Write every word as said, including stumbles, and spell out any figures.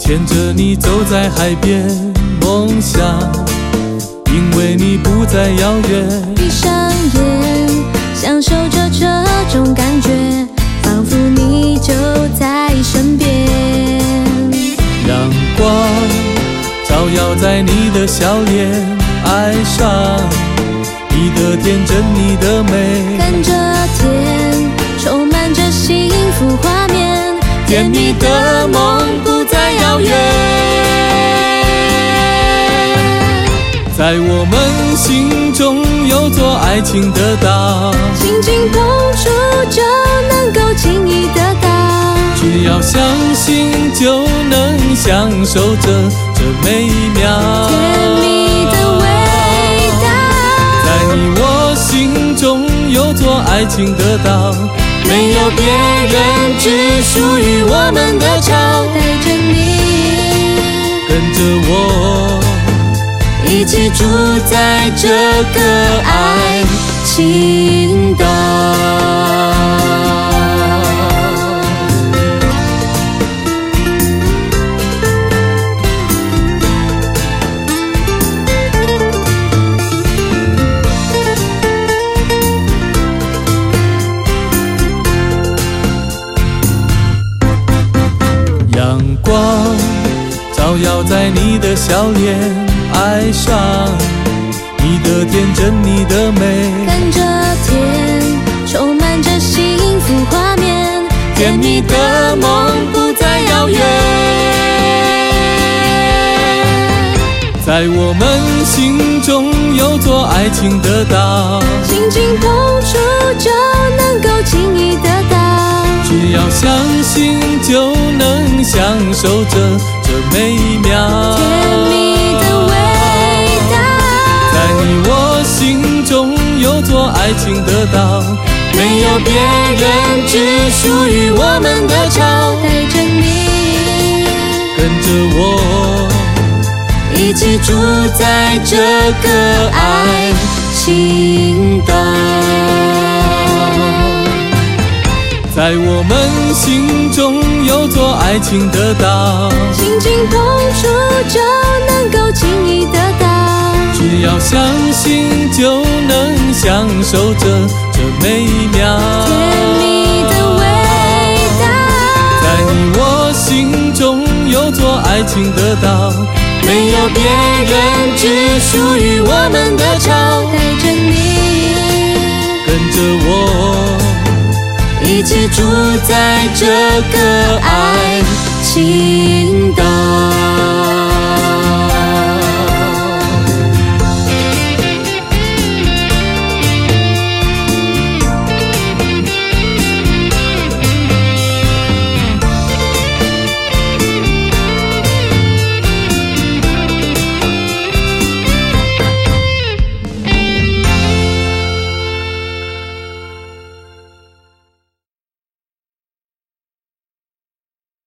牵着你走在海边，梦想因为你不再遥远。 闭上眼，享受着这种感觉，仿佛你就在身边。 阳光照耀在你的笑脸，爱上你的天真，你的美。 看着天，充满着幸福画面，甜蜜的梦不再遥远。 在我们心中有座爱情的岛， 轻轻碰触就能够轻易得到。 只要相信就能享受着这每一秒甜蜜的味道。 在你我心中有座爱情的岛， 没有别人，只属于我们的巢。带着你， 跟着我一起住在这个爱情岛。 阳光照耀在你的笑脸，爱上你的天真，你的美。 看着天，充满着幸福画面，甜蜜的梦不再遥远。 在我们心中有座爱情的岛， 轻轻碰触就能够轻易得到。 只要相信就能享受着这每一秒甜蜜的味道。 在你我心中有座爱情的岛， 没有别人，只属于我们的巢。带着你， 跟着我一起住在这个爱情岛。 在我们心中有座爱情的岛， 轻轻碰触就能够轻易得到。 只要相信就能享受着这每一秒甜蜜的味道。 在你我心中有座爱情的岛， 没有别人，只属于我们的巢。带着你， 跟着我一起住在这个爱情岛。